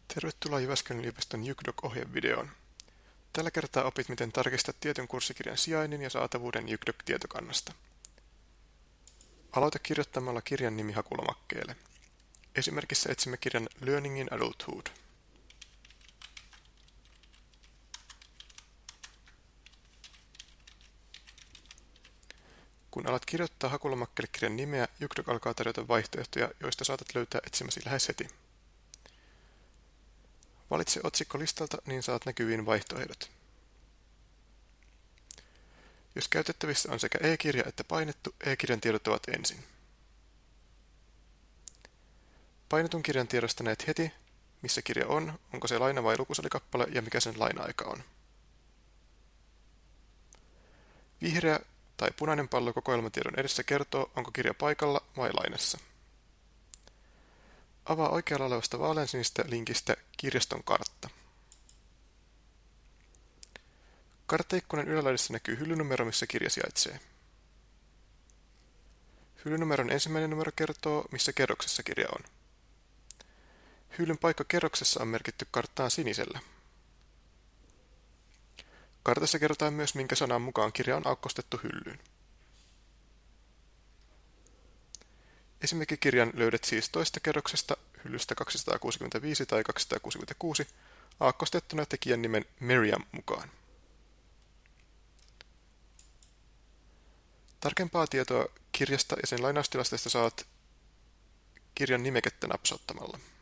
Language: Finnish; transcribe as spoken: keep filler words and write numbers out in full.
Tervetuloa Jyväskylän yliopiston JykDoc-ohjevideoon. Tällä kertaa opit, miten tarkistat tietyn kurssikirjan sijainnin ja saatavuuden JykDoc-tietokannasta. Aloita kirjoittamalla kirjan nimi hakulomakkeelle. Esimerkissä etsimme kirjan Learning in Adulthood. Kun alat kirjoittaa hakulomakkeelle kirjan nimeä, JykDoc alkaa tarjota vaihtoehtoja, joista saatat löytää etsimäsi lähes heti. Valitse otsikko listalta, niin saat näkyviin vaihtoehdot. Jos käytettävissä on sekä e-kirja että painettu, e-kirjan tiedot ovat ensin. Painetun kirjan tiedosta näet heti, missä kirja on, onko se laina- vai lukusalikappale ja mikä sen laina-aika on. Vihreä tai punainen pallo kokoelmatiedon edessä kertoo, onko kirja paikalla vai lainassa. Avaa oikealla olevasta vaaleansinistä linkistä kirjaston kartta. Karttaikkunan ylälaidassa näkyy hyllynumero, missä kirja sijaitsee. Hyllynumeron ensimmäinen numero kertoo, missä kerroksessa kirja on. Hyllyn paikka kerroksessa on merkitty karttaan sinisellä. Kartassa kerrotaan myös, minkä sanan mukaan kirja on aukkostettu hyllyyn. Esimerkkikirjan löydät siis toista kerroksesta hyllystä kaksisataakuusikymmentäviisi tai kaksisataakuusikymmentäkuusi aakkostettuna tekijän nimen Miriam mukaan. Tarkempaa tietoa kirjasta ja sen lainaustilanteesta saat kirjan nimekettä napsauttamalla.